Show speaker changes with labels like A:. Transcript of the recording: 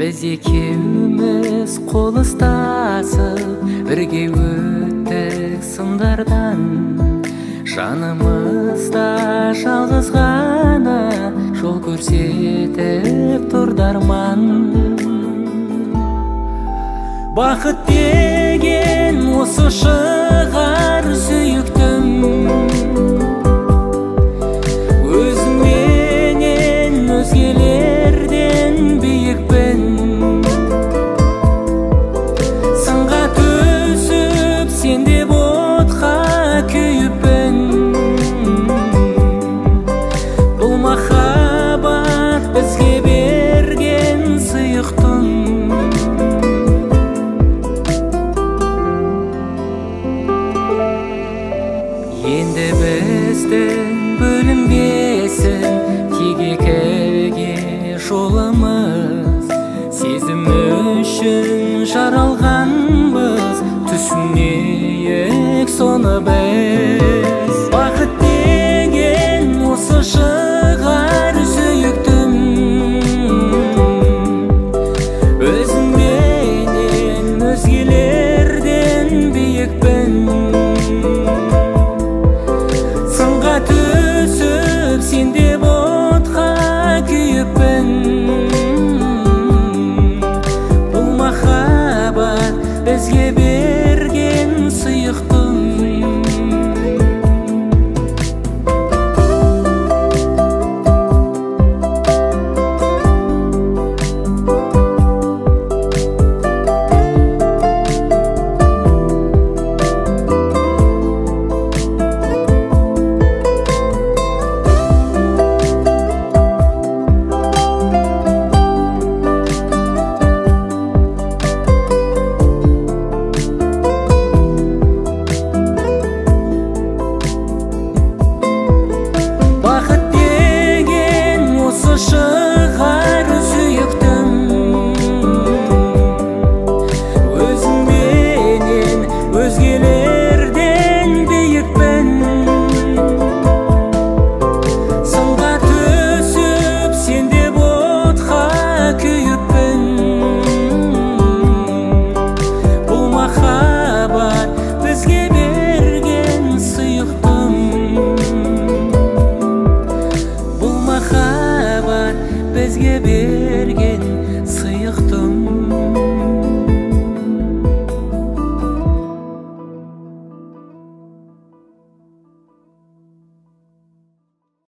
A: Біз екеуміз қол ұстасып бірге өттік сындардан. Жанымызда жалғыз ғана жол көрсетіп тұрды арман. Бақыт деген осы шығар сүйіктім, өзіңменен өзгелерден биікпін. Сынға түсіп сен деп отқа күйіппін. Бұл махаббат бізге берген сыйықтың. Енді біздің бөлінбесін тек екіге жолымыз. Сезім үшін жаралғанбыз, түсінейік соны біз. Бақыт деген осы шығар сүйіктім, өзіңменен өзгелерден биікпін. Сынға түсіп сен деп отқа күйіппін. Бұл махаббат бізге берген сыйықтың. Шығар сүйіктім, өзіңменен өзгелерден биікпін. Сынға түсіп сен деп отқа күйіппін.